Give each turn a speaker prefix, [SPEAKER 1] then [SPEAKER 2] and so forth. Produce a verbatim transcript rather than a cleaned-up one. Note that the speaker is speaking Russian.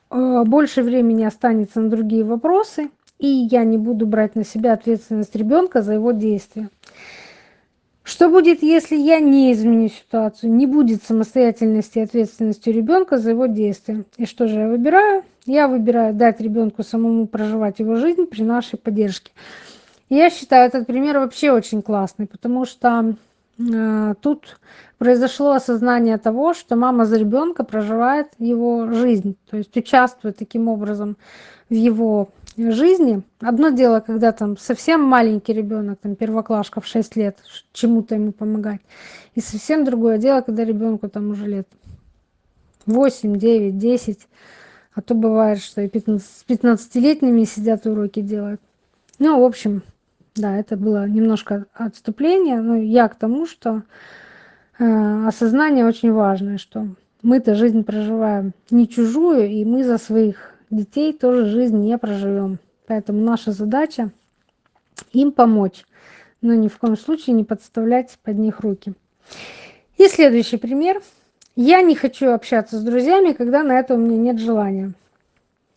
[SPEAKER 1] э, больше времени останется на другие вопросы, и я не буду брать на себя ответственность ребенка за его действия. Что будет, если я не изменю ситуацию? Не будет самостоятельности и ответственности ребенка за его действия. И что же я выбираю? Я выбираю дать ребенку самому проживать его жизнь при нашей поддержке. И я считаю этот пример вообще очень классный, потому что э, тут произошло осознание того, что мама за ребенка проживает его жизнь, то есть участвует таким образом в его жизни. Одно дело, когда там совсем маленький ребенок, там первоклашка в шесть лет, ш- чему-то ему помогать. И совсем другое дело, когда ребенку там уже лет восемь, девять, десять, а то бывает, что и пятнадцать, с пятнадцатилетними сидят уроки делают. Ну, в общем, да, это было немножко отступление, но я к тому, что э, осознание очень важное, что мы-то жизнь проживаем не чужую, и мы за своих детей тоже жизнь не проживем. Поэтому наша задача им помочь, но ни в коем случае не подставлять под них руки. И следующий пример. Я не хочу общаться с друзьями, когда на это у меня нет желания.